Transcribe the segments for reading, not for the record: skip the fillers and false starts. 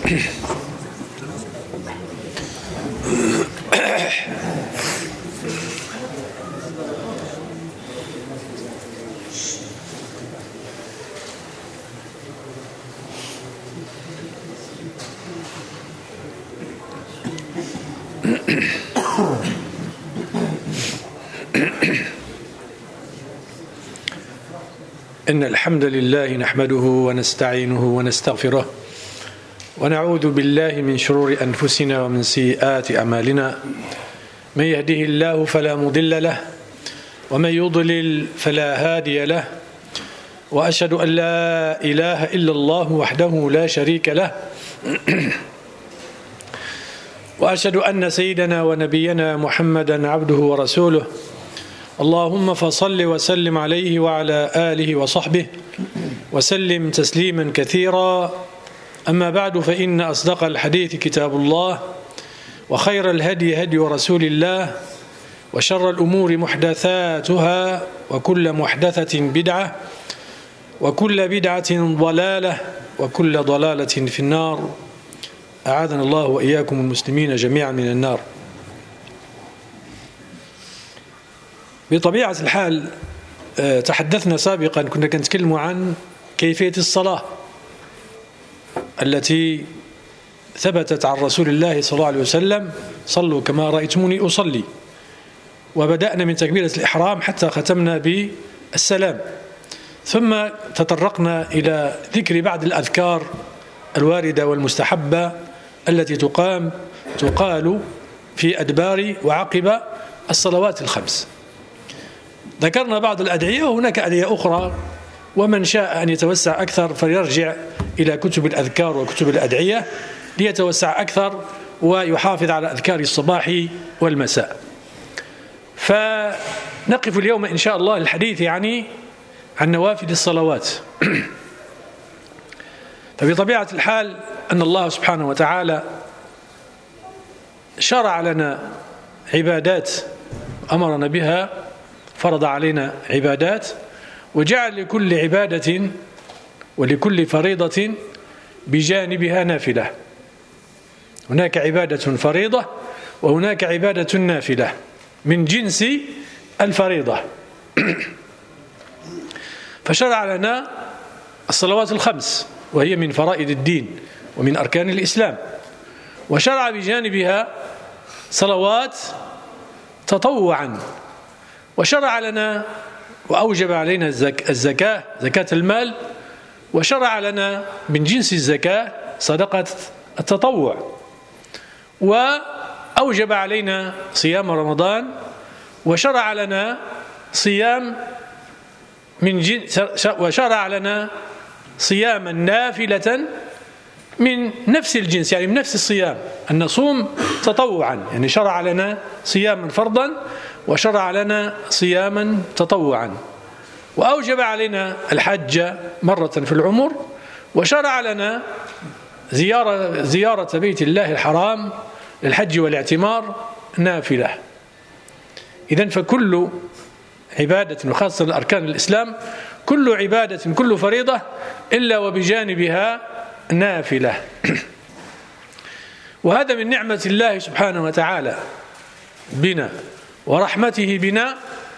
إن الحمد لله نحمده ونستعينه ونستغفره ونعوذ بالله من شرور أنفسنا ومن سيئات أعمالنا. من يهده الله فلا مضل له ومن يضلل فلا هادي له، وأشهد أن لا إله إلا الله وحده لا شريك له، وأشهد أن سيدنا ونبينا محمدا عبده ورسوله. اللهم فصل وسلم عليه وعلى آله وصحبه وسلم تسليما كثيرا. أما بعد، فإن أصدق الحديث كتاب الله، وخير الهدي هدي رسول الله، وشر الأمور محدثاتها، وكل محدثة بدعة، وكل بدعة ضلالة، وكل ضلالة في النار. أعاذنا الله وإياكم المسلمين جميعا من النار. بطبيعة الحال تحدثنا سابقا، كنا نتكلم عن كيفية الصلاة التي ثبتت عن رسول الله صلى الله عليه وسلم: صلوا كما رأيتموني أصلي. وبدأنا من تكبيرة الإحرام حتى ختمنا بالسلام، ثم تطرقنا إلى ذكر بعض الأذكار الواردة والمستحبة التي تقال في أدبار وعقب الصلوات الخمس. ذكرنا بعض الأدعية، وهناك أدعية أخرى، ومن شاء أن يتوسع أكثر فليرجع إلى كتب الأذكار وكتب الأدعية ليتوسع أكثر ويحافظ على أذكار الصباح والمساء. فنقف اليوم إن شاء الله الحديث عن نوافل الصلوات. فبطبيعة الحال أن الله سبحانه وتعالى شرع لنا عبادات أمرنا بها، فرض علينا عبادات، وجعل لكل عبادة ولكل فريضة بجانبها نافلة. هناك عبادة فريضة وهناك عبادة نافلة من جنس الفريضة. فشرع لنا الصلوات الخمس، وهي من فرائض الدين ومن أركان الإسلام، وشرع بجانبها صلوات تطوعا، وشرع لنا وأوجب علينا الزكاة، زكاة المال، وشرع لنا من جنس الزكاة صدقة التطوع، وأوجب علينا صيام رمضان، وشرع لنا صيام وشرع لنا صياما نافلة من نفس الجنس، يعني من نفس الصيام، أن نصوم تطوعا، يعني شرع لنا صياما فرضا وشرع لنا صياما تطوعا، وأوجب علينا الحج مرة في العمر، وشرع لنا زيارة بيت الله الحرام للحج والاعتمار نافلة. إذن فكل عبادة، وخاصة أركان الإسلام، كل عبادة كل فريضة إلا وبجانبها نافلة. وهذا من نعمة الله سبحانه وتعالى بنا ورحمته بنا،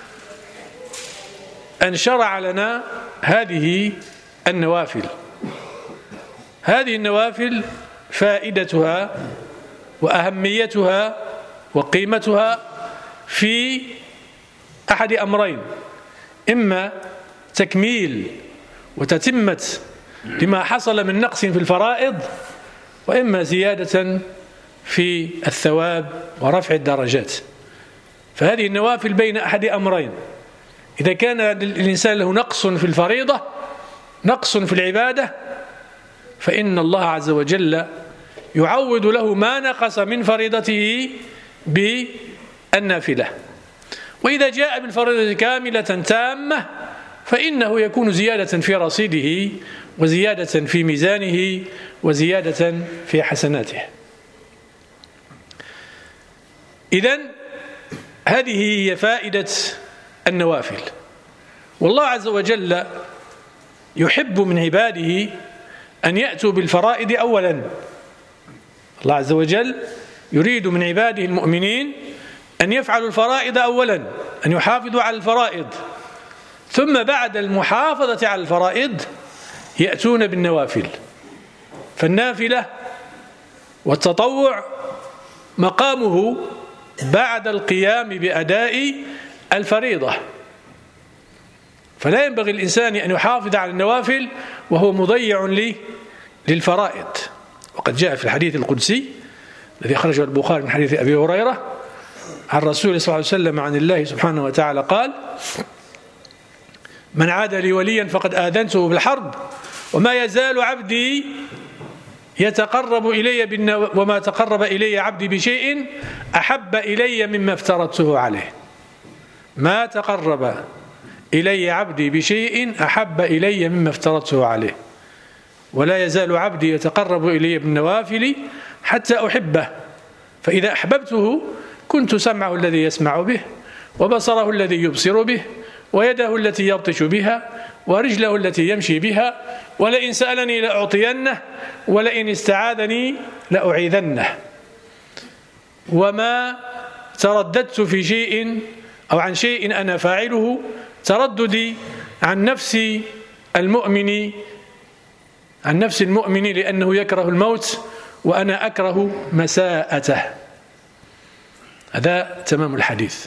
أن شرع لنا هذه النوافل. هذه النوافل فائدتها وأهميتها وقيمتها في أحد أمرين: إما تكميل وتتمة لما حصل من نقص في الفرائض، وإما زيادة في الثواب ورفع الدرجات. فهذه النوافل بين أحد أمرين: إذا كان الإنسان له نقص في الفريضة، نقص في العبادة، فإن الله عز وجل يعوض له ما نقص من فريضته بالنافلة. وإذا جاء بالفريضة كاملة تامة، فإنه يكون زيادة في رصيده، وزيادة في ميزانه، وزيادة في حسناته. إذن هذه هي فائدة النوافل. والله عز وجل يحب من عباده أن يأتوا بالفرائض أولا، الله عز وجل يريد من عباده المؤمنين أن يفعلوا الفرائض أولا، أن يحافظوا على الفرائض، ثم بعد المحافظة على الفرائض يأتون بالنوافل. فالنافلة والتطوع مقامه بعد القيام بأداء الفريضة، فلا ينبغي الإنسان أن يحافظ على النوافل وهو مضيع للفرائض. وقد جاء في الحديث القدسي الذي خرجه البخاري من حديث أبي هريرة عن رسول صلى الله عليه وسلم عن الله سبحانه وتعالى قال: من عاد لي وليا فقد آذنته بالحرب، وما يزال عبدي يتقرب إلي وما تقرب إلي عبدي بشيء أحب إلي مما افترضته عليه. ما تقرب إلي عبدي بشيء أحب إلي مما افترضته عليه، ولا يزال عبدي يتقرب إلي بالنوافل حتى أحبه، فإذا أحببته كنت سمعه الذي يسمع به، وبصره الذي يبصر به، ويده التي يبطش بها، ورجله التي يمشي بها، ولئن سألني لأعطينه، ولئن استعاذني لأعيذنه. وما ترددت في شيء أو عن شيء أنا فاعله ترددي عن نفس المؤمن لأنه يكره الموت وأنا أكره مساءته. هذا تمام الحديث.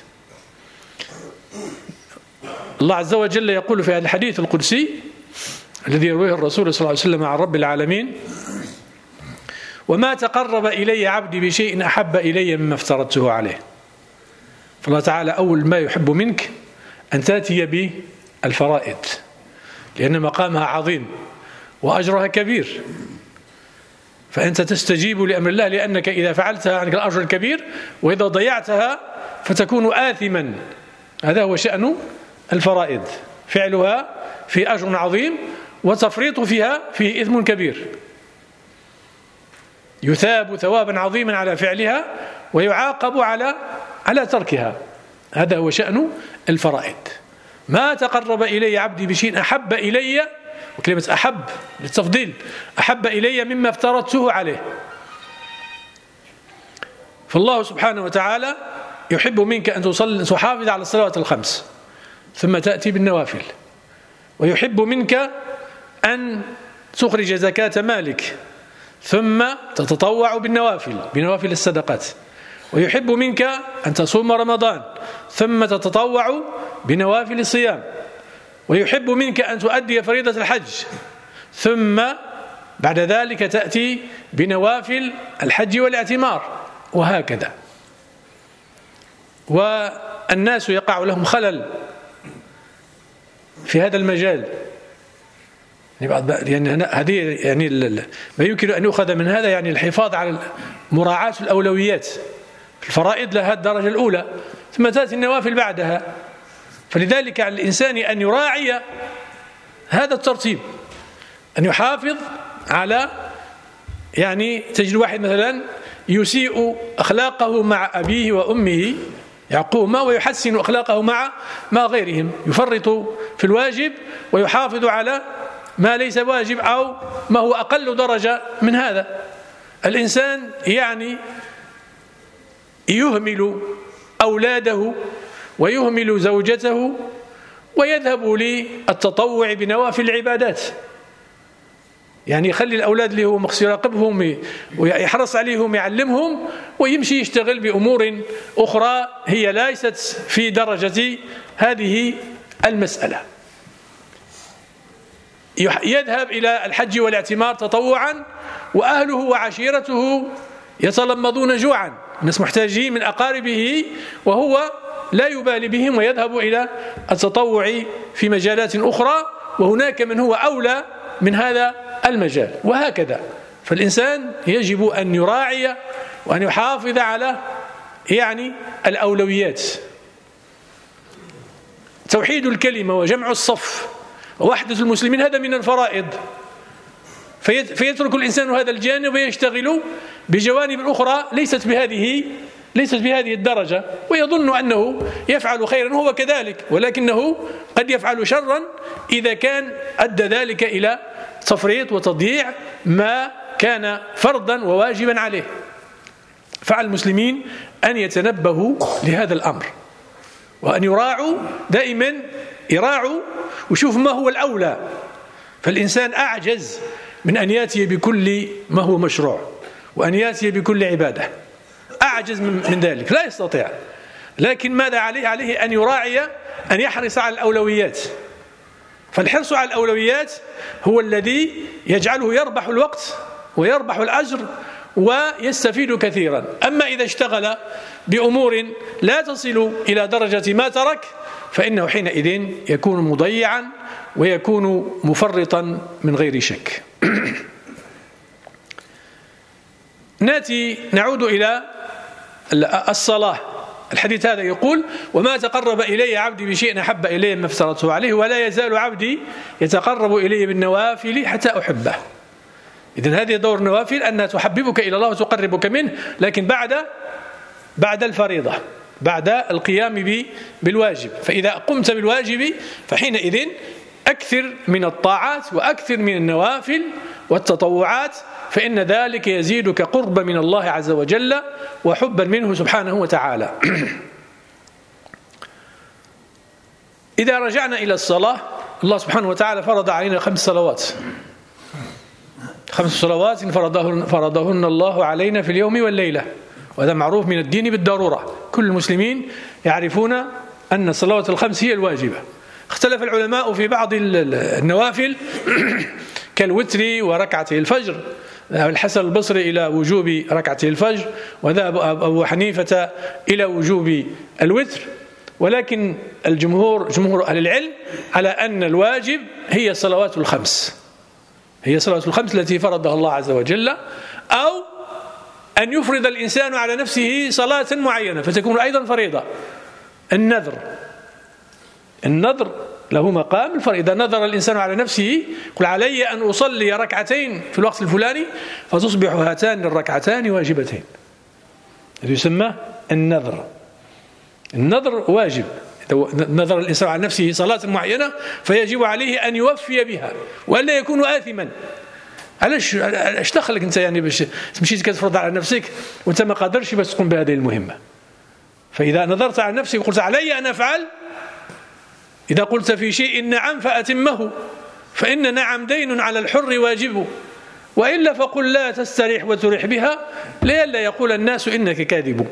الله عز وجل يقول في هذا الحديث القدسي الذي يرويه الرسول صلى الله عليه وسلم عن رب العالمين: وما تقرب إلي عبدي بشيء أحب إلي مما افترضته عليه. فالله تعالى أول ما يحب منك أن تأتي بالفرائض، لأن مقامها عظيم وأجرها كبير، فأنت تستجيب لأمر الله لأنك إذا فعلتها عنك الأجر الكبير، وإذا ضيعتها فتكون آثما. هذا هو شأن الفرائض، فعلها في أجر عظيم وتفريط فيها في إثم كبير، يثاب ثوابا عظيما على فعلها ويعاقب على تركها. هذا هو شأن الفرائض. ما تقرب إلي عبدي بشيء أحب إلي، وكلمة أحب للتفضيل، أحب إلي مما افترضته عليه. فالله سبحانه وتعالى يحب منك أن تحافظ على الصلوات الخمس ثم تأتي بالنوافل، ويحب منك أن تخرج زكاة مالك ثم تتطوع بنوافل الصدقات، ويحب منك أن تصوم رمضان ثم تتطوع بنوافل الصيام، ويحب منك أن تؤدي فريضة الحج ثم بعد ذلك تأتي بنوافل الحج والاعتمار، وهكذا. والناس يقع لهم خلل في هذا المجال، يعني هذه يعني ما يمكن أن يؤخذ من هذا يعني الحفاظ على مراعاة الأولويات. الفرائض لها الدرجة الأولى ثم تأتي النوافل بعدها، فلذلك على الإنسان أن يراعي هذا الترتيب، أن يحافظ على، يعني تجد واحد مثلا يسيء أخلاقه مع أبيه وأمه يعقوهما ويحسن أخلاقه مع غيرهم، يفرط في الواجب ويحافظ على ما ليس واجب أو ما هو أقل درجة من هذا. الإنسان يعني يهمل أولاده ويهمل زوجته ويذهب للتطوع بنوافل العبادات، يعني يخلي الأولاد اللي هو مخصوص يراقبهم ويحرص عليهم يعلمهم، ويمشي يشتغل بأمور أخرى هي ليست في درجة هذه المسألة. يذهب إلى الحج والاعتمار تطوعا وأهله وعشيرته يتلمضون جوعا، الناس محتاجين من أقاربه وهو لا يبالي بهم، ويذهب إلى التطوع في مجالات أخرى وهناك من هو أولى من هذا المجال، وهكذا. فالإنسان يجب أن يراعي وأن يحافظ على يعني الأولويات. توحيد الكلمة وجمع الصف ووحدة المسلمين هذا من الفرائض، فيترك الإنسان هذا الجانب ويشتغل بجوانب أخرى ليست بهذه الدرجة، ويظن أنه يفعل خيرا وهو كذلك، ولكنه قد يفعل شرا إذا كان أدى ذلك إلى تفريط وتضييع ما كان فرضا وواجبا عليه. فعلى المسلمين أن يتنبهوا لهذا الأمر، وأن يراعوا دائما، يراعوا ويشوف ما هو الأولى. فالإنسان أعجز من أن يأتي بكل ما هو مشروع وأن يأتي بكل عبادة، أعجز من ذلك، لا يستطيع. لكن ماذا عليه؟ عليه أن يراعي، أن يحرص على الأولويات. فالحرص على الأولويات هو الذي يجعله يربح الوقت ويربح الأجر ويستفيد كثيرا. أما إذا اشتغل بأمور لا تصل إلى درجة ما ترك فإنه حينئذ يكون مضيعا ويكون مفرطا من غير شك. نعود إلى الصلاة. الحديث هذا يقول: وما تقرب إلي عبدي بشيء أحب إلي ما افترضته عليه ولا يزال عبدي يتقرب إلي بالنوافل حتى أحبه. إذن هذه دور النوافل، أنها تحببك إلى الله وتقربك منه، لكن بعد الفريضة، بعد القيام بالواجب. فإذا قمت بالواجب فحينئذ أكثر من الطاعات وأكثر من النوافل والتطوعات، فإن ذلك يزيدك قربا من الله عز وجل وحبا منه سبحانه وتعالى. إذا رجعنا إلى الصلاة، الله سبحانه وتعالى فرض علينا 5 صلوات، 5 صلوات فرضهن الله علينا في اليوم والليلة، وهذا معروف من الدين بالضرورة. كل المسلمين يعرفون أن الصلوات ال5 هي الواجبة. اختلف العلماء في بعض النوافل كالوتر وركعتي الفجر. ذهب الحسن البصري إلى وجوب ركعتي الفجر، وذهب أبو حنيفة إلى وجوب الوتر، ولكن جمهور أهل العلم على أن الواجب هي الصلوات ال5، هي الصلوات ال5 التي فرضها الله عز وجل، أو أن يفرض الإنسان على نفسه صلاة معينة فتكون أيضا فريضة. النذر له مقام الفريضة. إذا نذر الإنسان على نفسه قل علي أن أصلي ركعتين في الوقت الفلاني فتصبح هاتان الركعتان واجبتين، هذا يسمى النذر. النذر واجب. إذا نذر الإنسان على نفسه صلاة معينة فيجب عليه أن يوفي بها وألا يكون آثما. علاش دخلك أنت يعني باش تمشي كتفرض على نفسك وأنت ما قادرش باش تقوم بهذه المهمة؟ فإذا نظرت على نفسك وقلت علي أن أفعل، إذا قلت في شيء نعم فأتمه، فإن نعم دين على الحر واجب، وإلا فقل لا تستريح وتريح بها لئلا يقول الناس إنك كاذب.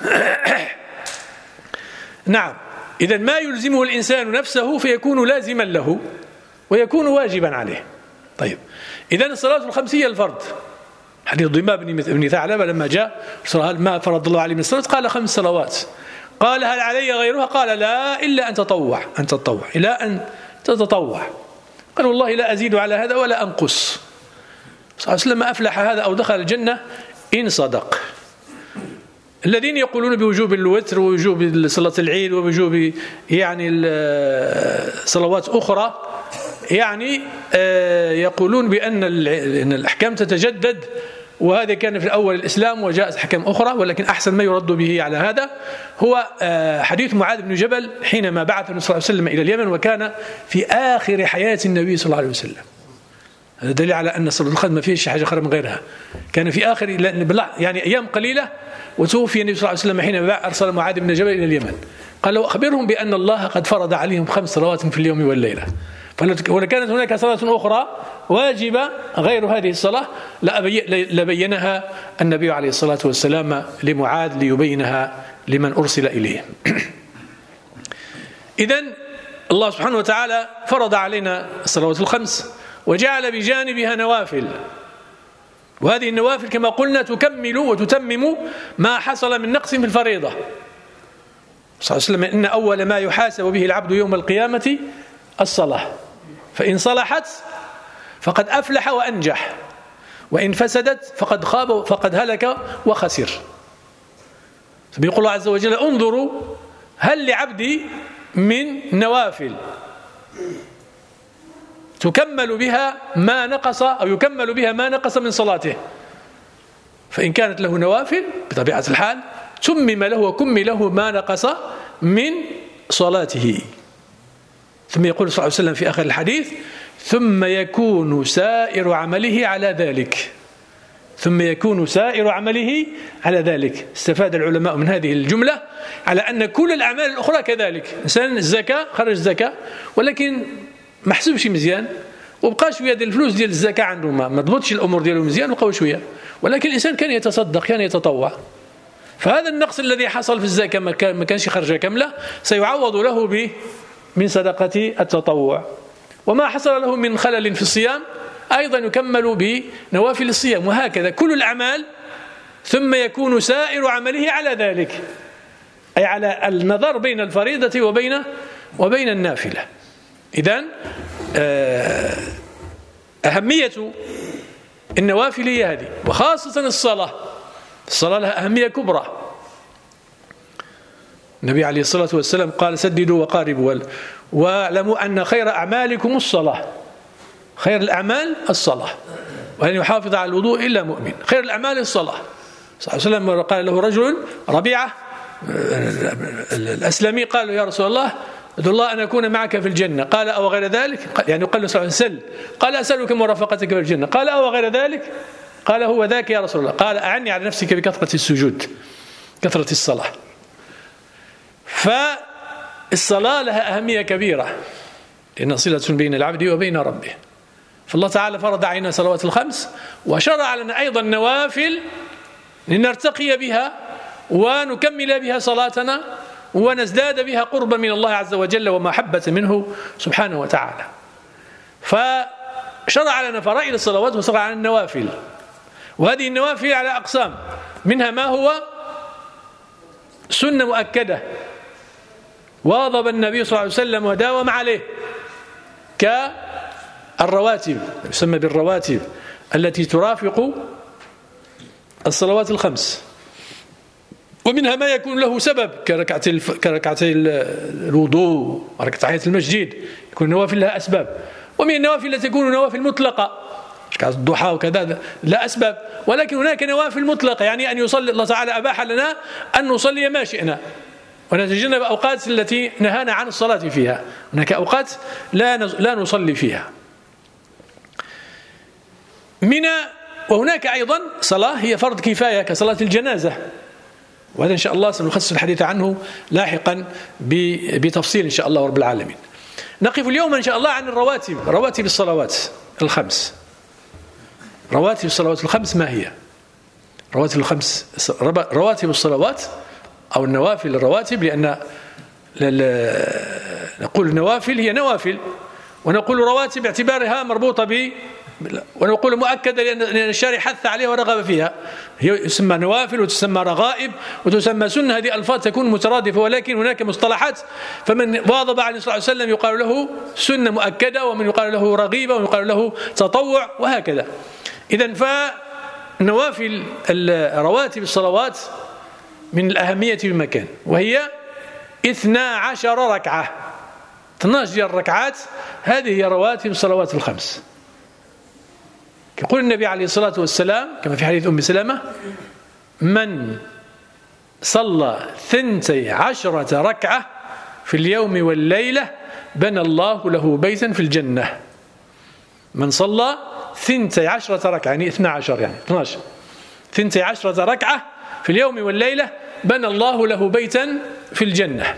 نعم، إذا ما يلزمه الإنسان نفسه فيكون لازما له ويكون واجبا عليه. طيب، إذا الصلاة ال5 هي الفرض. حديث ضمام بن ثعلبة لما جاء ما فرض الله عليه من الصلاة قال 5 صلوات. قال هل علي غيرها؟ قال لا، إلا أن تطوع، إلى أن تتطوع. قال والله لا أزيد على هذا ولا أنقص. صلى الله عليه وسلم أفلح هذا أو دخل الجنة إن صدق. الذين يقولون بوجوب الوتر ووجوب صلاة العيد ووجوب يعني صلوات أخرى، يعني يقولون بأن الأحكام تتجدد، وهذا كان في الأول الإسلام وجاءت أحكام أخرى، ولكن أحسن ما يرد به على هذا هو حديث معاذ بن جبل حينما بعث النبي صلى الله عليه وسلم إلى اليمن، وكان في آخر حياة النبي صلى الله عليه وسلم. هذا دليل على أن صلاة الخدمة ما فيش حاجة خير من غيرها. كان في آخر يعني أيام قليلة وتوفي النبي صلى الله عليه وسلم حينما أرسل معاذ بن جبل إلى اليمن. قال له أخبرهم بأن الله قد فرض عليهم 5 صلوات في اليوم والليلة، ولكانت هناك صلاة أخرى واجبة غير هذه الصلاة لبينها النبي عليه الصلاة والسلام لمعاذ ليبينها لمن أرسل إليه. إذن الله سبحانه وتعالى فرض علينا الصلوات ال5 وجعل بجانبها نوافل، وهذه النوافل كما قلنا تكمل وتتمم ما حصل من نقص في الفريضة. صلى الله عليه وسلم إن أول ما يحاسب به العبد يوم القيامة الصلاة، فإن صلحت فقد أفلح وأنجح، وإن فسدت فقد خاب فقد هلك وخسر. فبيقول الله عز وجل انظروا هل لعبدي من نوافل تكمل بها ما نقص أو يكمل بها ما نقص من صلاته. فإن كانت له نوافل بطبيعة الحال تمم له وكمل له ما نقص من صلاته. ثم يقول صلى الله عليه وسلم في آخر الحديث ثم يكون سائر عمله على ذلك، ثم يكون سائر عمله على ذلك. استفاد العلماء من هذه الجملة على أن كل الأعمال الأخرى كذلك. إنسان الزكاة خرج الزكاة ولكن ما حسبش مزيان وبقى شوية ديال الفلوس ديال الزكاة عنده ما ضبطش الأمور ديالو مزيان وبقاو شوية، ولكن الإنسان كان يتصدق كان يتطوع، فهذا النقص الذي حصل في الزكاة ما كانش خرجة كاملة سيعوض له من صدقة التطوع. وما حصل له من خلل في الصيام أيضا يكمل بنوافل الصيام، وهكذا كل الأعمال. ثم يكون سائر عمله على ذلك، أي على النظر بين الفريضة وبين النافلة. إذن أهمية النوافل هي هذه، وخاصة الصلاة لها أهمية كبرى. النبي عليه الصلاة والسلام قال: سددوا وقاربوا واعلموا أن خير أعمالكم الصلاة. خير الأعمال الصلاة، وأن يحافظ على الوضوء إلا مؤمن. خير الأعمال الصلاة. صلى الله عليه وسلم قال له رجل ربيعة الأسلمي قال له: يا رسول الله ادعو الله أن أكون معك في الجنة. قال: أو غير ذلك؟ يعني قال له صلى الله عليه وسلم: قال: أسألك مرافقتك في الجنة. قال: أو غير ذلك؟ قال: هو ذاك يا رسول الله. قال: أعني على نفسك بكثرة السجود، كثرة الصلاة. فالصلاة لها أهمية كبيرة لأنها صلة بين العبد وبين ربه. فالله تعالى فرض علينا صلوات الخمس، وشرع لنا أيضا نوافل لنرتقي بها ونكمل بها صلاتنا ونزداد بها قربا من الله عز وجل ومحبة منه سبحانه وتعالى. فشرع لنا فرائض الصلوات وشرع لنا النوافل، وهذه النوافل على أقسام، منها ما هو سنة مؤكدة واظب النبي صلى الله عليه وسلم وداوم عليه، كالرواتب، يسمى بالرواتب التي ترافق الصلوات الخمس. ومنها ما يكون له سبب كركعتي الوضوء وركعتي المسجد، يكون النوافل لها أسباب. ومن النوافل التي تكون نوافل مطلقة كركعة الضحى وكذا لا أسباب، ولكن هناك نوافل مطلقة، يعني أن يصلي الله تعالى أباح لنا أن نصلي ما شئنا ونتجنب أوقات التي نهانا عن الصلاة فيها. هناك أوقات لا نصلي فيها. وهناك أيضا صلاة هي فرض كفاية كصلاة الجنازة، وهذا إن شاء الله سنخصص الحديث عنه لاحقا بتفصيل إن شاء الله رب العالمين. نقف اليوم إن شاء الله عن رواتب الصلوات الخمس. رواتب الصلوات الخمس ما هي؟ رواتب الصلوات أو النوافل الرواتب، لأن نقول النوافل هي نوافل، ونقول رواتب باعتبارها مربوطة ونقول مؤكدة لأن الشارع حث عليها ورغب فيها. هي يسمى نوافل وتسمى رغائب وتسمى سنة، هذه ألفاظ تكون مترادفة، ولكن هناك مصطلحات. فمن واظب عليه الصلاة والسلام يقال له سنة مؤكدة، ومن يقال له رغيبة، ومن يقال له تطوع، وهكذا. إذن فنوافل رواتب الصلوات من الأهمية بمكان، وهي 12 ركعة، 12 ركعات. هذه هي رواتب الصلوات الخمس. يقول النبي عليه الصلاة والسلام كما في حديث أم سلمة: من صلى 12 ركعة في اليوم والليلة بنى الله له بيتا في الجنة. من صلى 12 ركعة يعني 12 يعني 12 ركعة في اليوم والليلة بنى الله له بيتا في الجنة.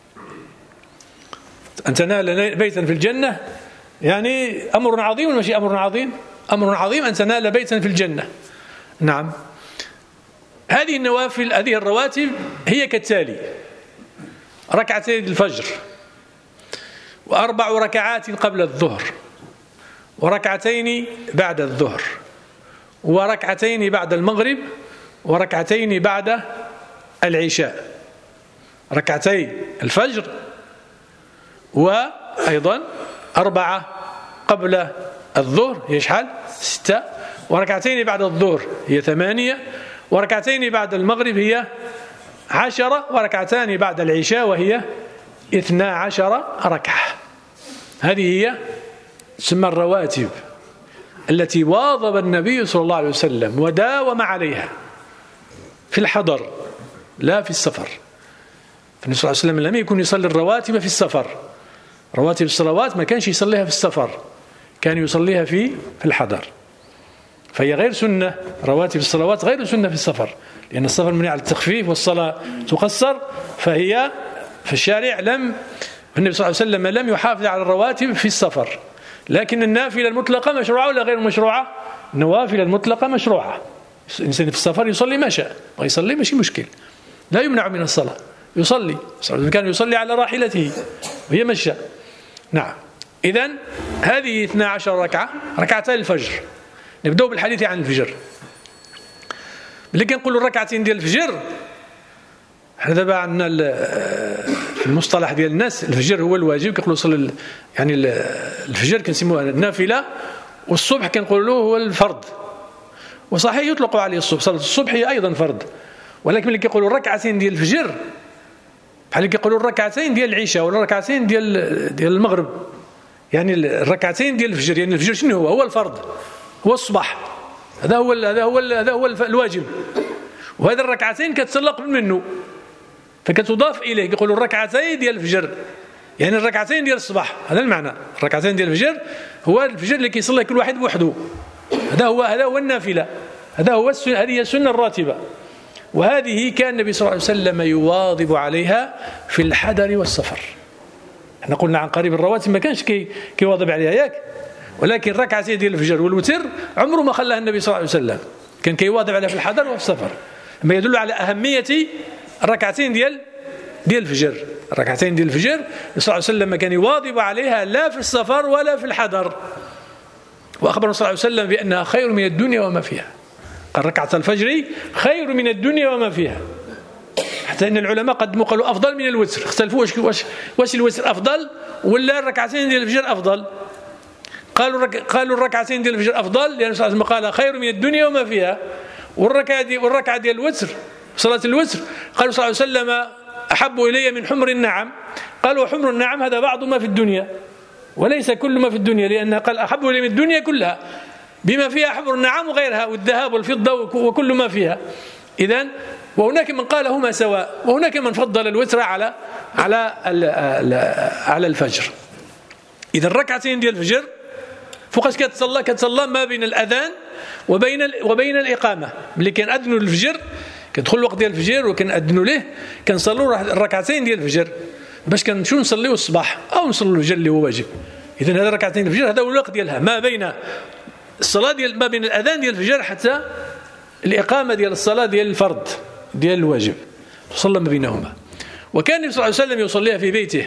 أن تنال بيتا في الجنة يعني أمر عظيم، وماشي أمر عظيم، أمر عظيم أن تنال بيتا في الجنة. نعم. هذه النوافل، هذه الرواتب هي كالتالي: ركعتي الفجر، و4 ركعات قبل الظهر، وركعتين بعد الظهر، وركعتين بعد المغرب، وركعتين بعد العشاء. ركعتي الفجر، وأيضا 4 قبل الظهر هي شحال؟ 6، وركعتين بعد الظهر هي 8، وركعتين بعد المغرب هي 10، وركعتان بعد العشاء وهي 12 ركعة. هذه هي تسمى الرواتب التي واظب النبي صلى الله عليه وسلم وداوم عليها في الحضر لا في السفر. فالنبي صلى الله عليه وسلم لم يكن يصلي الرواتب في السفر. رواتب الصلوات ما كانش يصليها في السفر، كان يصليها في الحضر. فهي غير سنة. رواتب الصلوات غير سنة في السفر، لأن السفر مبني على التخفيف والصلاة تقصر، فهي في الشارع النبي صلى الله عليه وسلم لم يحافظ على الرواتب في السفر. لكن النافلة المطلقة مشروعة ولا غير مشروعة؟ النوافل المطلقة مشروعة. الإنسان في السفر يصلي ما شاء، ويصلي ماشي مشكل، لا يمنع من الصلاة، يصلي. كان يصلي على راحلته وهي مشى. نعم. إذن هذه 12 ركعة، ركعتي الفجر. نبدأ بالحديث عن الفجر. ملي كنقولوا الركعتين ديال الفجر، حنا دابا عندنا المصطلح ديال الناس، الفجر هو الواجب، كيقولوا صلي يعني الفجر كنسموها النافلة، والصبح كنقولوا له هو الفرض. وصحيح يطلق عليه الصبح، صلاة الصبح هي أيضا فرض، ولكن ملي كيقولوا الركعتين ديال الفجر بحال اللي كيقولوا الركعتين ديال العشاء ولا الركعتين ديال المغرب، يعني الركعتين ديال الفجر. يعني الفجر شنو هو الفرض، هو الصباح، هذا هو الواجب. وهذه الركعتين كتصلى قبل منه، فكتضاف إليه، يقولوا الركعتين ديال الفجر، يعني الركعتين ديال الصباح. هذا المعنى، الركعتين ديال الفجر هو الفجر اللي كيصلي كل واحد بوحده. هذا هو النافلة، هذه هي السنة الراتبة. وهذه كان النبي صلى الله عليه وسلم يواظب عليها في الحضر والسفر. احنا قلنا عن قريب الرواتب ما كانش كيواظب عليها ياك، ولكن ركعتين ديال الفجر والوتر عمره ما خلاها النبي صلى الله عليه وسلم، كان كيواظب عليها في الحضر وفي السفر. ما يدل على أهمية الركعتين ديال الفجر. الركعتين ديال الفجر صلى الله عليه وسلم كان يواظب عليها لا في السفر ولا في الحضر. وأخبرنا صلى الله عليه وسلم بأنها خير من الدنيا وما فيها. قال ركعة الفجر خير من الدنيا وما فيها. حتى إن العلماء قالوا أفضل من الوتر، اختلفوا واش الوتر أفضل ولا الركعتين ديال الفجر أفضل. قالوا الركعتين ديال الفجر أفضل، لأن صلى الله عليه وسلم قال خير من الدنيا وما فيها. والركعة ديال الوتر، صلاة الوتر، قالوا صلى الله عليه وسلم أحب إلي من حمر النعم. قالوا حمر النعم هذا بعض ما في الدنيا وليس كل ما في الدنيا، لأنها قال أحب إلي من الدنيا كلها بما فيها حمر النعم وغيرها، والذهب والفضة وكل ما فيها. إذن وهناك من قال هما سواء، وهناك من فضل الوتر على الفجر. إذا الركعتين ديال الفجر فوقاش كتصلى ما بين الأذان وبين الإقامة. ملي كنأذنوا للفجر كندخل الوقت ديال الفجر وكنأذنوا ليه، كنصلوا الركعتين ديال الفجر باش كنمشيو نصليو الصباح أو نصلوا الفجر اللي هو واجب. إذن هذا ركعتين الفجر هذا هو الوقت ديالها، ما بين الصلاة ما بين الأذان ديال الفجر حتى الإقامة ديال الصلاة ديال الفرض ديال الواجب، تصلى ما بينهما. وكان النبي صلى الله عليه وسلم يصليها في بيته،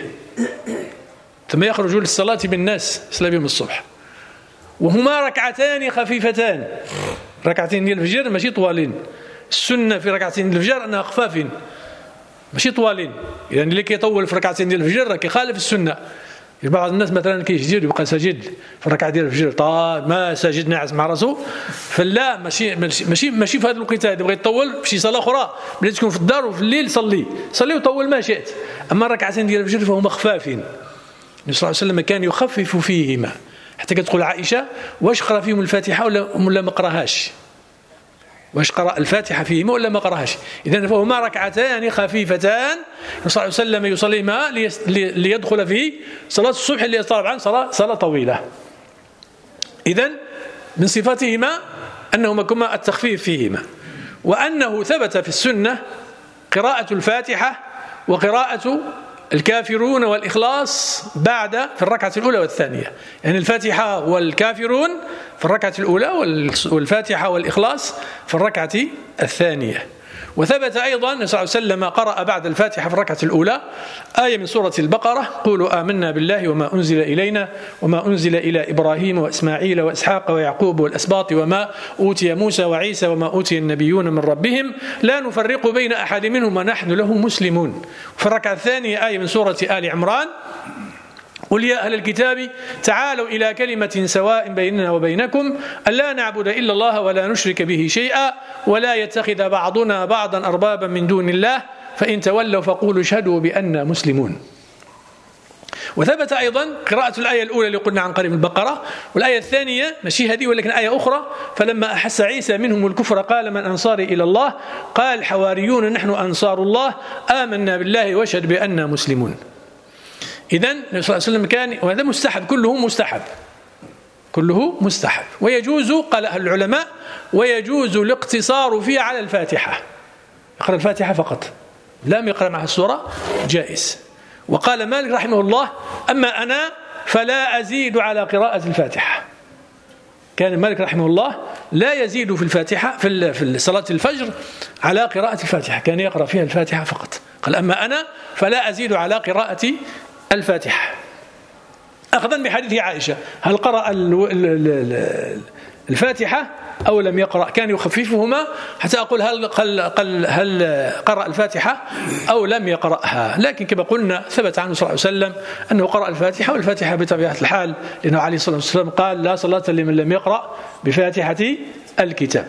ثم يخرج للصلاة بالناس يصلي بهم الصبح، وهما ركعتان خفيفتان. ركعتين ديال الفجر ماشي طوالين. السنة في ركعتين ديال الفجر أنها خفافين ماشي طوالين، يعني اللي كيطول في ركعتين ديال الفجر راه كيخالف السنة. بعض الناس مثلا كيسجد ويبقى ساجد في الركعه ديال الفجر طال ما ساجد ناعس مع راسه، فلا ماشي في هذا الوقت هذا بغى يطول في شي صلاه اخرى ملي تكون في الدار وفي الليل صلي وطول ما شئت. اما الركعتين ديال الفجر فهما خفافين. النبي صلى الله عليه وسلم كان يخفف فيهما، حتى كتقول عائشه واش قرا فيهم الفاتحه ولا ما قراهاش، واش قرأ الفاتحة فيهما ولا ما قراهاش. إذن فهما ركعتان خفيفتان صلى الله عليه وسلم يصليهما ليدخل في صلاة الصبح اللي طبعا صلاة طويلة. إذن من صفاتهما أنهما كما التخفيف فيهما، وأنه ثبت في السنة قراءة الفاتحة وقراءة الكافرون والإخلاص في الركعة الأولى والثانية. يعني الفاتحة والكافرون في الركعة الأولى والفاتحة والإخلاص في الركعة الثانية. وثبت أيضا صلى الله عليه وسلم قرأ بعد الفاتحة في الركعة الأولى آية من سورة البقرة: قولوا آمنا بالله وما أنزل إلينا وما أنزل إلى إبراهيم وإسماعيل وإسحاق ويعقوب والأسباط وما أوتي موسى وعيسى وما أوتي النبيون من ربهم لا نفرق بين أحد منهم ونحن له مسلمون. في الركعة الثانية آية من سورة آل عمران: قل يا أهل الكتاب تعالوا إلى كلمة سواء بيننا وبينكم ألا نعبد إلا الله ولا نشرك به شيئا ولا يتخذ بعضنا بعضا أربابا من دون الله فإن تولوا فقولوا اشهدوا بأننا مسلمون. وثبت أيضا قراءة الآية الأولى اللي قلنا عن قريب البقرة، والآية الثانية ماشي هذه ولكن آية أخرى: فلما أحس عيسى منهم الكفر قال من أنصاري إلى الله قال الحواريون نحن أنصار الله آمنا بالله واشهد بأننا مسلمون. إذن النبي صلى الله عليه وسلم كان، وهذا مستحب كله مستحب، كله مستحب. ويجوز قال أهل العلماء ويجوز الاقتصار فيها على الفاتحة، يقرأ الفاتحة فقط لم يقرأ معها السورة جائز. وقال مالك رحمه الله أما أنا فلا أزيد على قراءة الفاتحة. كان مالك رحمه الله لا يزيد في الفاتحة في صلاة الفجر على قراءة الفاتحة، كان يقرأ فيها الفاتحة فقط. قال أما أنا فلا أزيد على قراءة الفاتحة، أخذا بحديث عائشة هل قرأ الفاتحة أو لم يقرأ، كان يخففهما حتى أقول هل قرأ الفاتحة أو لم يقرأها. لكن كما قلنا ثبت عنه صلى الله عليه وسلم أنه قرأ الفاتحة، والفاتحة بطبيعة الحال لأنه عليه الصلاة والسلام قال لا صلاة لمن لم يقرأ بفاتحة الكتاب.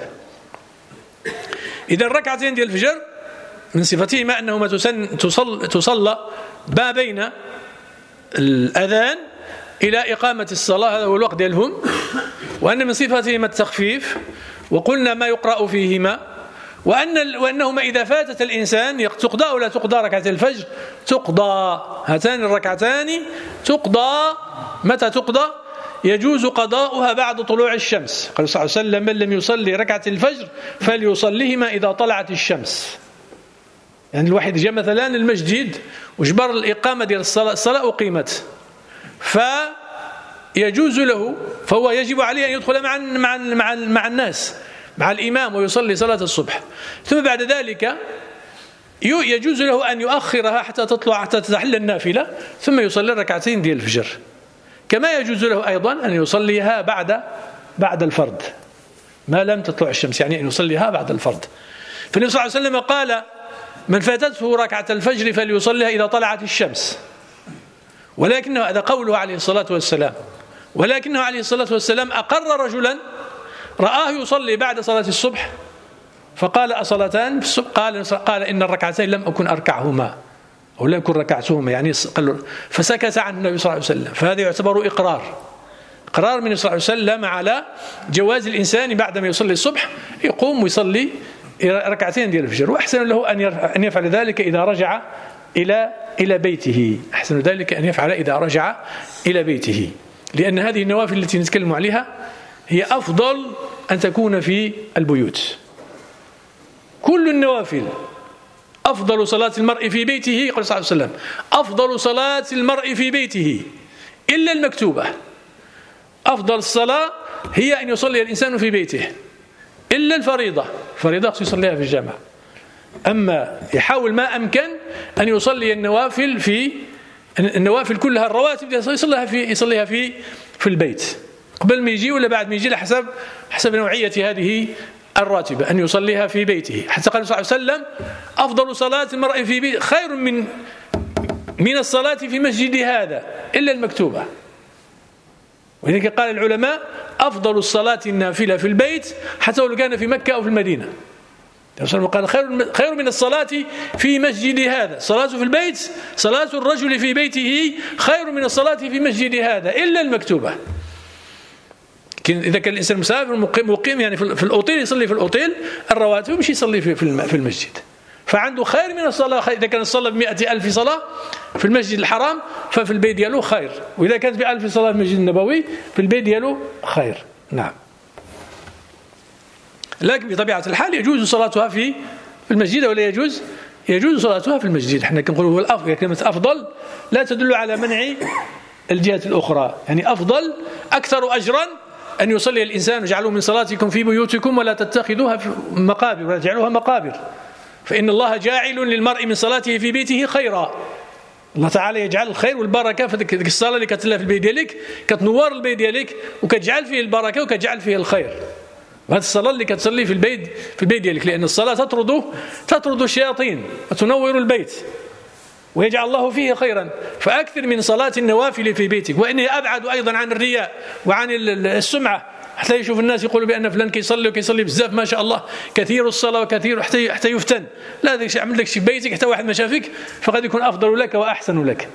إذا الركعتين ديال الفجر من صفتهما أنهما تصلى ما بين الأذان إلى إقامة الصلاة، هذا هو الوقت ديالهم، وأن من صفتهما التخفيف، وقلنا ما يقرأ فيهما، وأنهما إذا فاتت الإنسان تقضى أو لا تقضى ركعة الفجر، تقضى هاتان الركعتان تقضى. متى تقضى؟ يجوز قضاؤها بعد طلوع الشمس. قال صلى الله عليه وسلم من لم يصلي ركعة الفجر فليصليهما إذا طلعت الشمس. يعني الواحد جاء مثلا المسجد وجبر الإقامة ديال الصلاة أقيمت، فيجوز له، فهو يجب عليه أن يدخل مع الناس مع الإمام ويصلي صلاة الصبح، ثم بعد ذلك يجوز له أن يؤخرها حتى تطلع حتى تحل النافلة ثم يصلي الركعتين ديال الفجر. كما يجوز له أيضا أن يصليها بعد الفرض ما لم تطلع الشمس، يعني أن يصليها بعد الفرض. فالنبي صلى الله عليه وسلم قال من فاتته ركعة الفجر فليصليها إذا طلعت الشمس، ولكنه هذا قوله عليه الصلاة والسلام، ولكنه عليه الصلاة والسلام أقر رجلا رآه يصلي بعد صلاة الصبح فقال أصلتان في الصبح؟ قال إن الركعتين لم أكن أركعهما أو لم أكن ركعتهما، يعني فسكت عن النبي صلى الله عليه وسلم. فهذا يعتبر إقرار من صلى الله عليه وسلم على جواز الإنسان بعدما يصلي الصبح يقوم ويصلي ركعتين ديال الفجر، وأحسن له أن يفعل ذلك إذا رجع إلى بيته. أحسن ذلك أن يفعل إذا رجع إلى بيته، لأن هذه النوافل التي نتكلم عليها هي أفضل أن تكون في البيوت. كل النوافل أفضل صلاة المرء في بيته، قال صلى الله عليه وسلم أفضل صلاة المرء في بيته إلا المكتوبة. أفضل الصلاة هي أن يصلي الإنسان في بيته إلا الفريضة يصليها في الجامعة. أما يحاول ما أمكن أن يصلي النوافل كلها الرواتب يصليها في البيت قبل ما يجي ولا بعد ما يجي، حسب نوعية هذه الراتبة أن يصليها في بيته. حتى قال صلى الله عليه وسلم أفضل صلاة المرء في بيته خير من الصلاة في مسجد هذا إلا المكتوبة. ولذلك قال العلماء أفضل الصلاة النافلة في البيت حتى لو كان في مكة أو في المدينة. قال خير من الصلاة في مسجد هذا، صلاة في البيت، صلاة الرجل في بيته خير من الصلاة في مسجد هذا إلا المكتوبة. إذا كان الإنسان مسافر مقيم يعني في الأوتيل يصلي في الأوتيل الرواتب مش يصلي في المسجد، فعنده خير من الصلاة. إذا كان صلى ب100,000 صلاة في المسجد الحرام ففي البيت ديالو خير، وإذا كانت ب1000 صلاة في المسجد النبوي في البيت ديالو خير. نعم. لكن بطبيعة الحال يجوز صلاتها في المسجد ولا يجوز صلاتها في المسجد. احنا كنقولوا هو الأفضل، كلمة أفضل لا تدل على منع الجهة الأخرى، يعني أفضل أكثر أجرا أن يصلي الإنسان اجعلوا من صلاتكم في بيوتكم ولا تتخذوها مقابر ولا تجعلوها مقابر، فإن الله جاعل للمرء من صلاته في بيته خيرا. الله تعالى يجعل الخير والبركة في ذيك الصلاة اللي كتلا في البيت ديالك، كتنور البيت ديالك وكتجعل فيه البركة وكتجعل فيه الخير. وهذه الصلاة اللي كتصلي في البيت ديالك، لأن الصلاة تطرد الشياطين وتنور البيت ويجعل الله فيه خيرا. فأكثر من صلاة النوافل في بيتك، وإنه أبعد أيضا عن الرياء وعن السمعة، حتى يشوف الناس يقولوا بأن فلان كيصلي بزاف ما شاء الله كثير الصلاة وكثير حتى يفتن. لا عمل لك شي بيتك حتى واحد ما شافك فقد يكون أفضل لك وأحسن لك.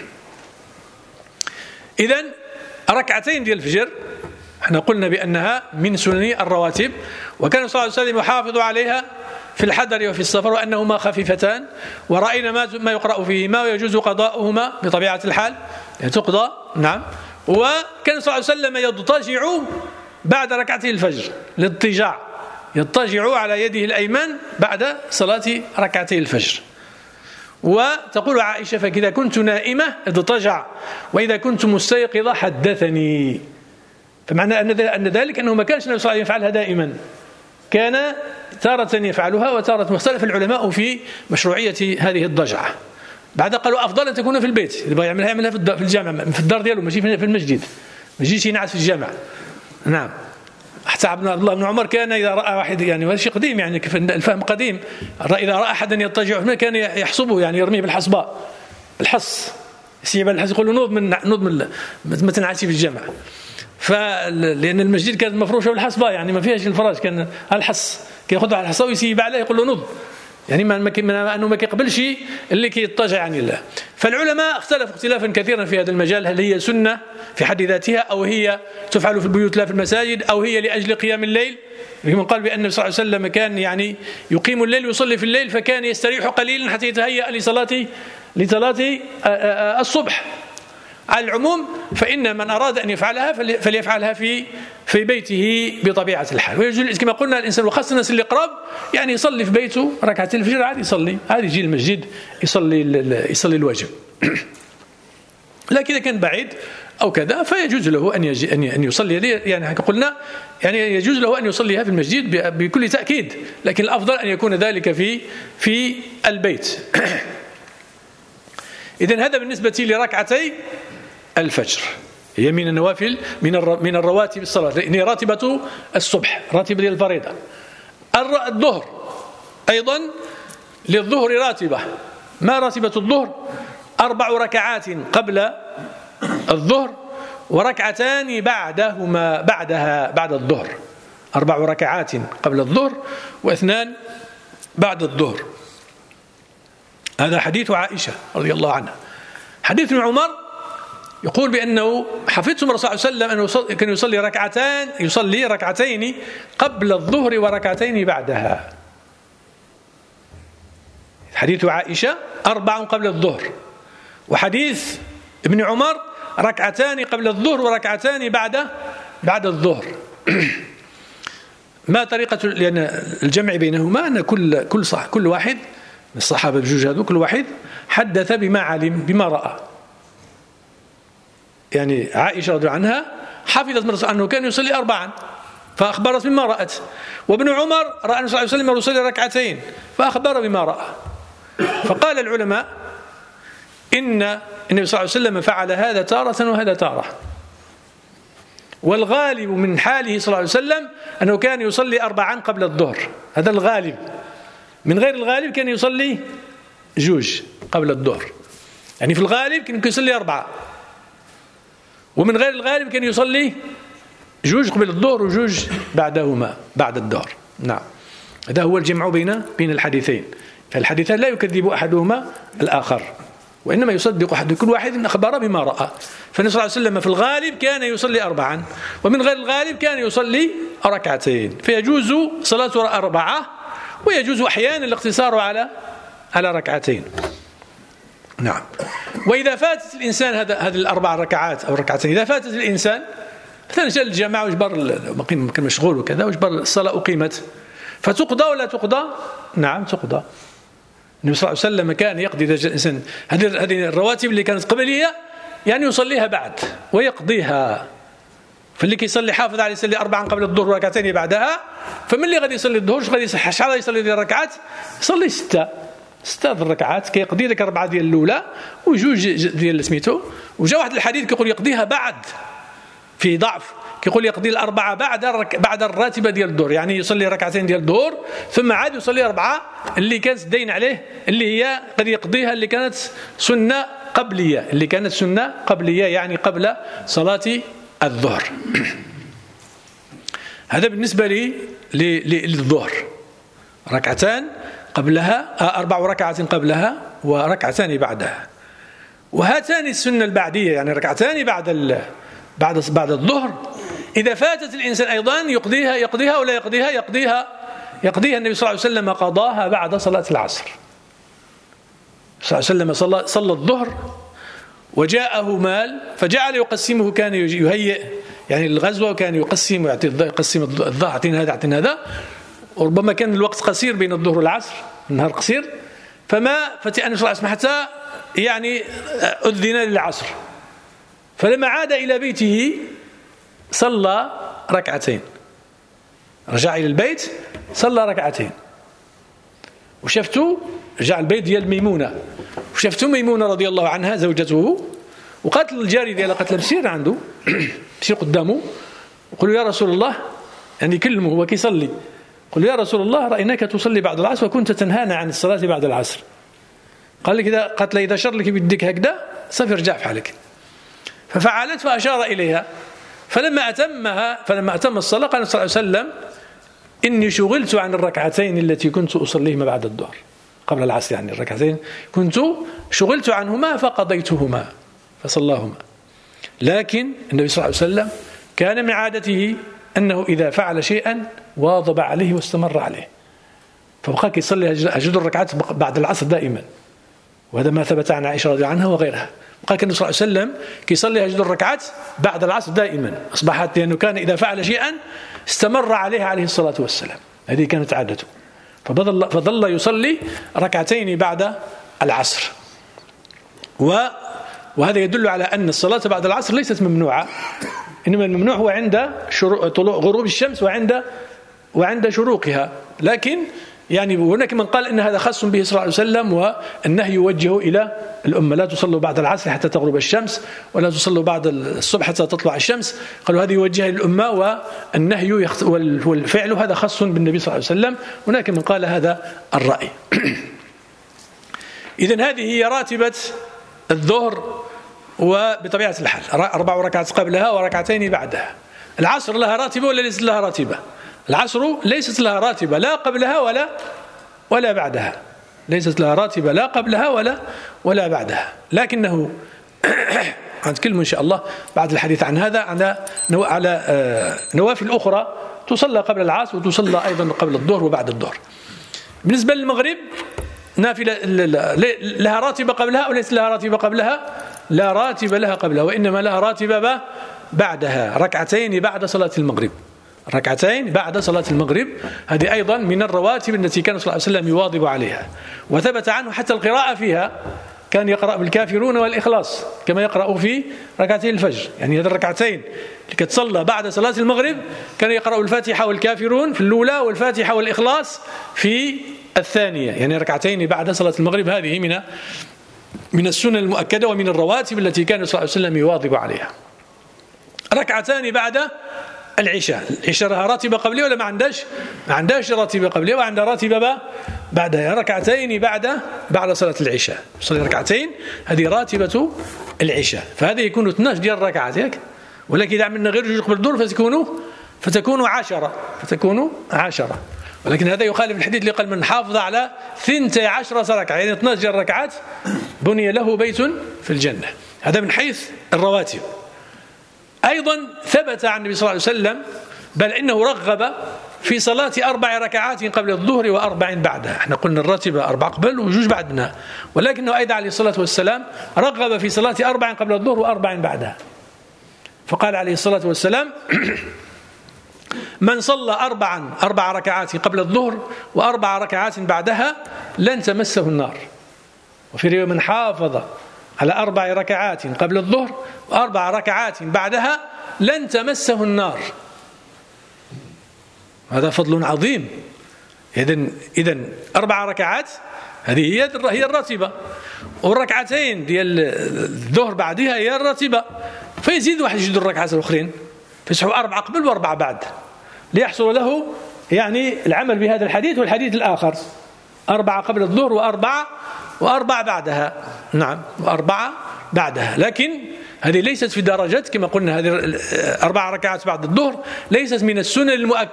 إذن ركعتين ديال الفجر احنا قلنا بأنها من سنن الرواتب، وكان صلى الله عليه وسلم يحافظ عليها في الحضر وفي السفر، وأنهما خفيفتان، ورأينا ما يقرأ فيهما ويجوز قضاؤهما بطبيعة الحال، يعني تقضى. نعم. وكان صلى الله عليه وسلم يضطجع بعد ركعتي الفجر، الاضطجاع، يضطجع على يده الأيمن بعد صلاة ركعتي الفجر. وتقول عائشة: فإذا كنت نائمة اضطجع، وإذا كنت مستيقظة حدثني. فمعنى أن ذلك أنه ما كانش النبي صلى الله عليه وسلم يفعلها دائما، كان تارة يفعلها وتارة. مختلف العلماء في مشروعية هذه الضجعة. بعد قالوا أفضل أن تكون في البيت، إذا بغى يعملها في الجامع، في الدار ديالو، ماشي في المسجد، ما يجيش ينعس في الجامع. نعم. حتى عبد الله بن عمر كان إذا رأى واحد، يعني هذا شيء قديم، يعني الفهم قديم، إذا رأى أحدا يضطجع كان يحصبه، يعني يرميه بالحصباء، بالحص، يسيب الحص، يقول له نوض من ما تنعسي في الجامع. لأن المسجد كانت مفروشة بالحصبة، يعني ما فيهاش الفراش، كان الحص كياخذ على الحصى ويسيب عليه، يقول له نوض، يعني أنه ما كيقبلش اللي كيضطجع عن الله. فالعلماء اختلفوا اختلافا كثيرا في هذا المجال، هل هي سنة في حد ذاتها، أو هي تفعل في البيوت لا في المساجد، أو هي لأجل قيام الليل. من قال بأن النبي صلى الله عليه وسلم كان يعني يقيم الليل ويصلي في الليل، فكان يستريح قليلا حتى يتهيأ لصلاة الصبح. على العموم فإن من أراد أن يفعلها فليفعلها في بيته بطبيعة الحال. ويجوز كما قلنا الإنسان، وخاصة الناس اللي قرب، يعني يصلي في بيته ركعتي الفجر، عاد يصلي، عاد يجي المسجد يصلي الواجب. لكن إذا كان بعيد أو كذا فيجوز له أن يصلي، يعني قلنا يعني يجوز له أن يصليها في المسجد بكل تأكيد، لكن الأفضل أن يكون ذلك في البيت. إذن هذا بالنسبة لركعتي الفجر، هي من النوافل، من الرواتب الصلاة، هي راتبة الصبح، راتبة الفريضة. الظهر أيضا للظهر راتبة. ما راتبة الظهر؟ 4 ركعات قبل الظهر، وركعتان بعدها بعد الظهر. 4 ركعات قبل الظهر، و2 بعد الظهر. هذا حديث عائشة رضي الله عنها. حديث ابن عمر يقول بأنه حفظت من الرسول صلى الله عليه وسلم أنه كان يصلي ركعتين قبل الظهر وركعتين بعدها. حديث عائشة 4 قبل الظهر، وحديث ابن عمر 2 قبل الظهر وركعتان بعد الظهر. ما طريقة لأن الجمع بينهما؟ أن كل واحد من الصحابة بجوج هذو، كل واحد حدث بما علم، بما رأى. يعني عائشة رضي الله عنها حفظت من الرسول أنه كان يصلي 4 فأخبرت بما رأت، وابن عمر رأى النبي صلى الله عليه وسلم يصلي 2 فأخبر بما رأى. فقال العلماء إن النبي صلى الله عليه وسلم فعل هذا تارة وهذا تارة، والغالب من حاله صلى الله عليه وسلم أنه كان يصلي 4 قبل الظهر، هذا الغالب. من غير الغالب كان يصلي 2 قبل الظهر، يعني في الغالب كان يصلي 4، ومن غير الغالب كان يصلي 2 قبل الظهر و2 بعدهما بعد الظهر. نعم، هذا هو الجمع بين الحديثين. فالحديثان لا يكذب أحدهما الآخر، وإنما يصدق أحد كل واحد أخبر بما رأى. فالنبي صلى الله عليه وسلم في الغالب كان يصلي 4، ومن غير الغالب كان يصلي 2. فيجوز صلاة 4، ويجوز أحيانا الاقتصار على 2. نعم. وإذا فاتت الإنسان هذه 4 ركعات أو 2، إذا فاتت الإنسان مثلا جاء الجماعة وجبر كان مشغول وكذا، وجبر الصلاة أقيمت، فتقضى ولا تقضى؟ نعم تقضى. النبي صلى الله عليه وسلم كان يقضي إذا جاء الإنسان هذه الرواتب اللي كانت قبلية، يعني يصليها بعد ويقضيها. فاللي كيصلي حافظ على يصلي 4 قبل الظهر و2 بعدها، فمن اللي غادي يصلي الظهر غادي يصح شحال يصلي ديال الركعات؟ يصلي 6 الركعات، كيقضي ديك 4 ديال الاولى و2 ديال سميتو. وجا واحد الحديث كيقول يقضيها بعد، في ضعف، كيقول يقضي ال4 بعد الراتبه ديال الظهر، يعني يصلي 2 ديال الظهر ثم عاد يصلي 4 اللي كانت دين عليه، اللي هي قد يقضيها اللي كانت سنه قبليه، يعني قبل صلاه الظهر. هذا بالنسبة للظهر، 2 قبلها، 4 ركعات قبلها و2 بعدها. وهاتان السنة البعدية، يعني 2 بعد الظهر، إذا فاتت الإنسان أيضا يقضيها ولا يقضيها النبي صلى الله عليه وسلم قضاها بعد صلاة العصر. صلى الله عليه وسلم صلى الظهر وجاءه مال فجعل يقسمه، كان يهيئ يعني الغزوة، وكان يقسم الظهر، اعطينا هذا اعطينا هذا، وربما كان الوقت قصير بين الظهر والعصر، النهار قصير، فما فتأني صلى الله عليه وسلم حتى يعني أذن للعصر. فلما عاد إلى بيته صلى ركعتين، رجع إلى البيت صلى ركعتين، وشفتوا رجع البيت ديال ميمونة، وشفتوا ميمونة رضي الله عنها زوجته، وقالت الجاري ديالها قالت له بسير عنده، بسير قدامه، وقالوا يا رسول الله، يعني كلمه هو كيصلي، قالوا يا رسول الله رأيناك تصلي بعد العصر وكنت تنهانا عن الصلاة بعد العصر. قال لك إذا قالت له إذا شر لك بدك هكذا صافي ارجع في حالك. ففعلت فأشار إليها، فلما أتم الصلاة قال صلى الله عليه وسلم إني شغلت عن الركعتين التي كنت أصليهما بعد الظهر قبل العصر، يعني الركعتين كنت شغلت عنهما فقضيتهما فصلاهما. لكن النبي صلى الله عليه وسلم كان من عادته أنه إذا فعل شيئا واظب عليه واستمر عليه، فبقى يصلي هجد الركعات بعد العصر دائما، وهذا ما ثبت عن عائشة رضي الله عنها وغيرها. قال النبي صلى الله عليه وسلم كيصلي هجد الركعات بعد العصر دائما، أصبحت لأنه كان إذا فعل شيئا استمر عليه عليه الصلاة والسلام، هذه كانت عادته، فظل يصلي ركعتين بعد العصر. وهذا يدل على أن الصلاة بعد العصر ليست ممنوعة، إنما الممنوع هو عند طلوع غروب الشمس وعند شروقها. لكن يعني هناك من قال إن هذا خاص به صلى الله عليه وسلم، والنهي يوجه إلى الأمة لا تصلوا بعد العصر حتى تغرب الشمس، ولا تصلوا بعد الصبح حتى تطلع الشمس. قالوا هذه يوجه للأمة، والنهي والفعل هذا خاص بالنبي صلى الله عليه وسلم. هناك من قال هذا الرأي. إذن هذه هي راتبة الظهر، وبطبيعة الحال 4 ركعات قبلها وركعتين بعدها. العصر لها راتبة ولا ليست لها راتبة؟ العصر ليست لها راتبة لا قبلها ولا بعدها، ليست لها راتبة لا قبلها ولا بعدها، لكنه نتكلم إن شاء الله بعد الحديث عن هذا على نوافل أخرى تصلى قبل العصر وتصلى أيضا قبل الظهر وبعد الظهر. بالنسبة للمغرب نافلة لها راتبة قبلها أو ليس لها راتبة قبلها؟ لا راتبة لها قبلها، وإنما لها راتبة بعدها، ركعتين بعد صلاة المغرب، ركعتين بعد صلاة المغرب. هذه أيضا من الرواتب التي كان صلى الله عليه وسلم يواظب عليها، وثبت عنه حتى القراءة فيها كان يقرأ بالكافرون والإخلاص كما يقرأ في ركعتي الفجر. يعني هذه الركعتين اللي كتصلى بعد صلاة المغرب كان يقرأ الفاتحة والكافرون في الأولى، والفاتحة والإخلاص في الثانية، يعني ركعتين بعد صلاة المغرب. هذه من السنن المؤكدة ومن الرواتب التي كان صلى الله عليه وسلم يواظب عليها. ركعتان بعد العشاء، العشاء لها راتبة قبلية ولا ما عندهاش راتبة قبلية، وعندها راتبة بعدها، ركعتين بعد صلاة العشاء، صلي ركعتين، هذه راتبة العشاء. فهذا يكون 12 ديال الركعات ياك، ولكن إذا عملنا غير جوج قبل الظهر فتكون 10، ولكن هذا يخالف الحديث اللي قال من حافظ على 12 ركعة، يعني 12 ركعات بني له بيت في الجنة. هذا من حيث الرواتب. أيضا ثبت عن النبي صلى الله عليه وسلم بل إنه رغب في صلاة 4 ركعات قبل الظهر و4 بعدها. احنا قلنا الراتبة 4 قبل وجوج بعدنا، ولكنه أيضا عليه الصلاة والسلام رغب في صلاة 4 قبل الظهر و4 بعدها، فقال عليه الصلاة والسلام من صلى 4 ركعات قبل الظهر و4 ركعات بعدها لن تمسه النار. وفي رواية من حافظ على 4 ركعات قبل الظهر و4 ركعات بعدها لن تمسه النار. هذا فضل عظيم. إذن 4 ركعات هذه هي الراتبة، والركعتين ديال الظهر بعدها هي الراتبة، فيزيد واحد يجد الركعات الأخرين فيصبحوا 4 قبل و4 بعد، ليحصل له يعني العمل بهذا الحديث والحديث الآخر، 4 قبل الظهر و4 بعدها. نعم، و4 بعدها. لكن هذه ليست في درجة كما قلنا، هذه 4 ركعات بعد الظهر ليست من السنن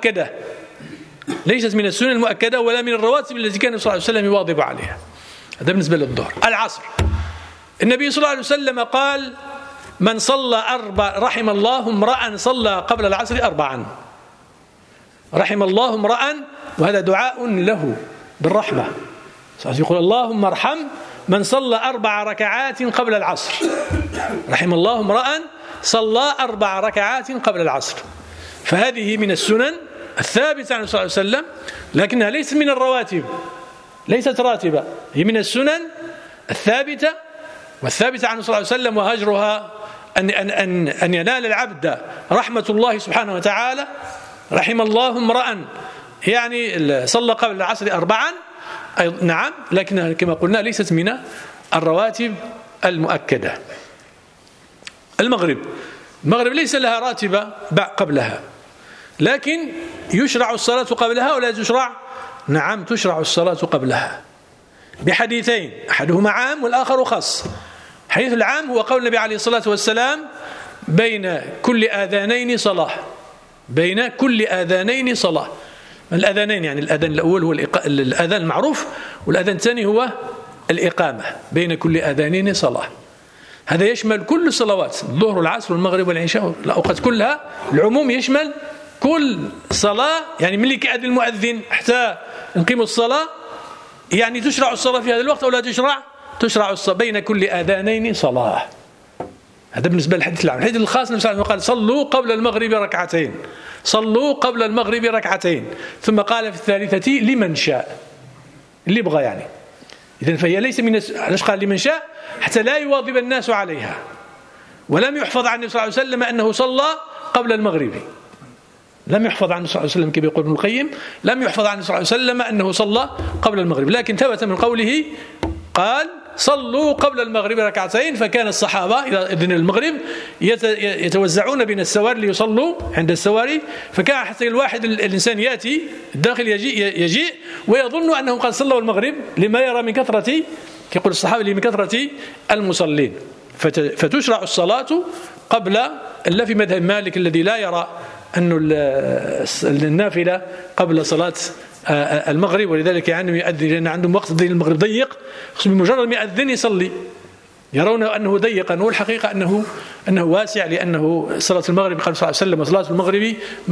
المؤكدة، ولا من الرواتب التي كان صلى الله عليه وسلم يواظب عليها. هذا بالنسبة للظهر. العصر، النبي صلى الله عليه وسلم قال من صلى رحم الله امرأ صلى قبل العصر 4. رحم الله امرأ، وهذا دعاء له بالرحمة، يقول اللهم ارحم من صلى 4 ركعات قبل العصر. رحم الله امرأ صلى 4 ركعات قبل العصر. فهذه من السنن الثابتة عن صلى الله عليه وسلم، لكنها ليست من الرواتب، ليست راتبة، هي من السنن الثابتة والثابتة عنه صلى الله عليه وسلم. وهجرها أن ينال العبد رحمة الله سبحانه وتعالى. رحم الله امرأ يعني صلى قبل العصر 4 نعم، لكنها كما قلنا ليست من الرواتب المؤكدة. المغرب ليس لها راتبة قبلها، لكن يشرع الصلاة قبلها ولا تشرع؟ نعم تشرع الصلاة قبلها بحديثين، أحدهما عام والآخر خاص. الحديث العام هو قول النبي عليه الصلاة والسلام: بين كل آذانين صلاة. بين كل آذانين صلاة. الأذانين يعني الأذان الأول هو الأذان المعروف، والأذان الثاني هو الإقامة. بين كل آذانين صلاة، هذا يشمل كل الصلوات، الظهر والعصر والمغرب والعشاء، الأوقات كلها. العموم يشمل كل صلاة، يعني من اللي كأذن المؤذن حتى نقيم الصلاة، يعني تشرع الصلاة في هذا الوقت أو لا تشرع؟ تشرع الصلاة بين كل آذانين صلاة. هذا بالنسبة للحديث العام. الحديث الخاص النبي صلى الله عليه وسلم قال: صلوا قبل المغرب ركعتين، صلوا قبل المغرب ركعتين، ثم قال في الثالثة: لمن شاء، اللي بغى يعني. إذن فهي ليس من علاش قال لمن شاء؟ حتى لا يواظب الناس عليها. ولم يحفظ عن النبي صلى الله عليه وسلم أنه صلى قبل المغرب، لم يحفظ عنه صلى الله عليه وسلم كما يقول ابن القيم، لم يحفظ عنه صلى الله عليه وسلم أنه صلى قبل المغرب، لكن ثبت من قوله قال: صلوا قبل المغرب ركعتين. فكان الصحابة إذا أذن المغرب يتوزعون بين السواري ليصلوا عند السواري، فكان حتى الواحد الإنسان يأتي الداخل يجيء ويظن أنهم قد صلوا المغرب، لما يرى من كثرة، يقول الصحابة، من كثرة المصلين. فتشرع الصلاة قبل، إلا في مذهب مالك الذي لا يرى أن النافلة قبل صلاة المغرب، ولذلك يعني يؤذن، لأن عندهم وقت المغرب ضيق، بمجرد ما يؤذن يصلي، يرون أنه ضيقا، والحقيقة أنه واسع، لأنه صلاة المغرب قال صلى الله عليه وسلم: صلاة المغرب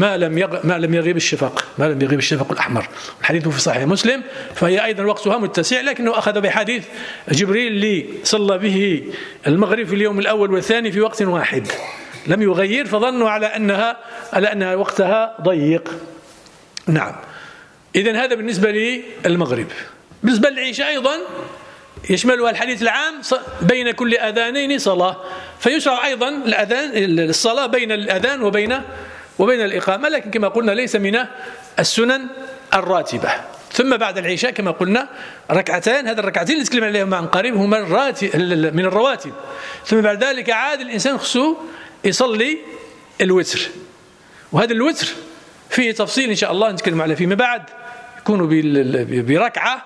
ما لم يغيب الشفق الأحمر. الحديث في صحيح مسلم، فهي أيضا وقتها متسع، لكنه أخذ بحديث جبريل اللي صلى به المغرب في اليوم الأول والثاني في وقت واحد، لم يغير، فظنوا على أنها وقتها ضيق. نعم. إذن هذا بالنسبة للمغرب. بالنسبة للعشاء أيضا يشملها الحديث العام: بين كل آذانين صلاة. فيشرع أيضا الصلاة بين الأذان وبين الإقامة، لكن كما قلنا ليس من السنن الراتبة. ثم بعد العشاء كما قلنا ركعتان، هذا الركعتين اللي نتكلم عليهم عن قريب هما من الرواتب. ثم بعد ذلك عاد الإنسان خصو يصلي الوتر، وهذا الوتر فيه تفصيل إن شاء الله نتكلم عليه فيما بعد، يكون بركعة،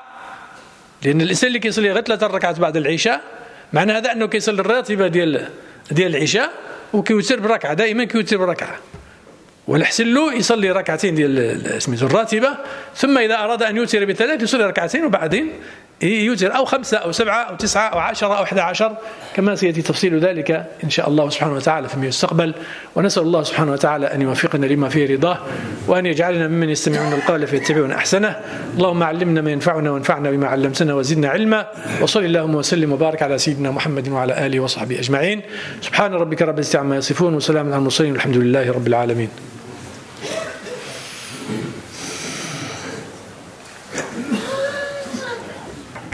لأن الإنسان اللي كيصلي غير 3 ركعات بعد العشاء معنى هذا أنه كيصلي الراتبة ديال العشاء وكيوتر بركعة، دائما كيوتر بركعة، والأحسن له يصلي ركعتين ديال سميتو الراتبة، ثم إذا أراد أن يوتر ب3 يصلي ركعتين وبعدين يوتر، أو 5 أو 7 أو 9 أو 10 أو 11، كما سيأتي تفصيل ذلك إن شاء الله سبحانه وتعالى فيما يستقبل. ونسأل الله سبحانه وتعالى أن يوفقنا لما فيه رضاه، وأن يجعلنا ممن يستمعون القول فيتبعون أحسنه. اللهم علمنا ما ينفعنا وانفعنا بما علمتنا وزدنا علما، وصل اللهم وسلم وبارك على سيدنا محمد وعلى آله وصحبه أجمعين. سبحان ربك رب العزة عما يصفون، وسلام على المرسلين، والحمد لله رب العالمين.